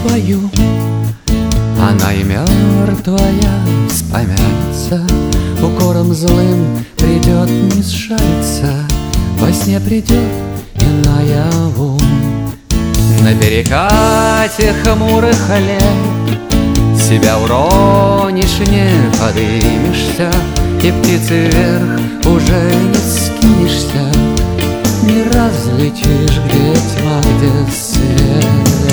твою, она и мертвая вспомянется, укором злым придет не сжалится, во сне придет и наяву. На перекате хмурых лет себя уронишь, не подымешься, и птицы вверх уже не скинешься, не разлетишь, где тьма, где свет.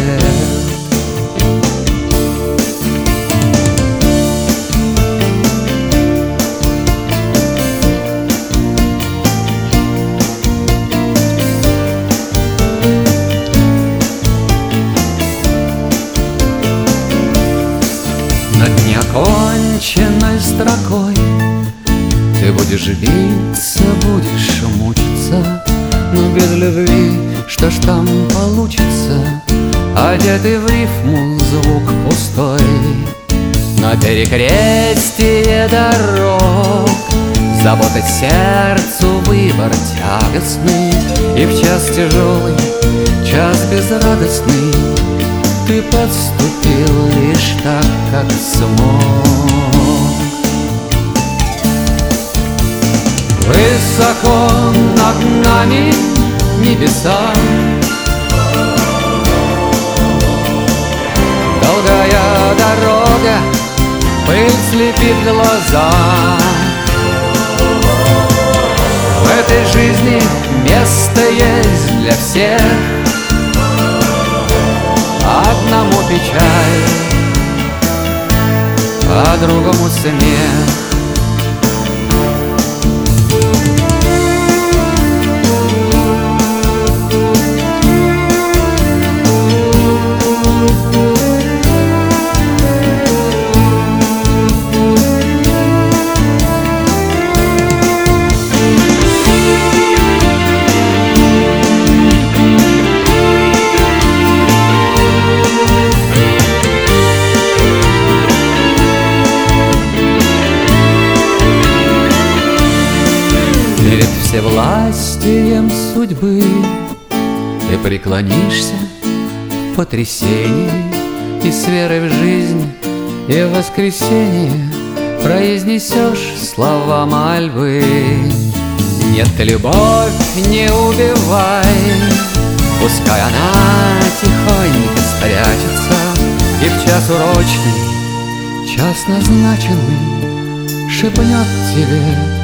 Над неоконченной строкой ты будешь биться, будешь мучиться, но без любви что ж там получится? Одетый в рифму звук пустой. На перекрестие дорог забота сердцу выбор тягостный, и в час тяжелый, час безрадостный ты подступил лишь так, как смог. Высоко над нами небеса, долгая дорога, пыль слепит глаза. В этой жизни место есть для всех, одному печаль, а другому смех. Перед всевластием судьбы ты преклонишься в потрясении, и с верой в жизнь и в воскресенье произнесешь слова мольбы. Нет, любовь не убивай, пускай она тихонько спрячется, и в час урочный, час назначенный шепнет тебе: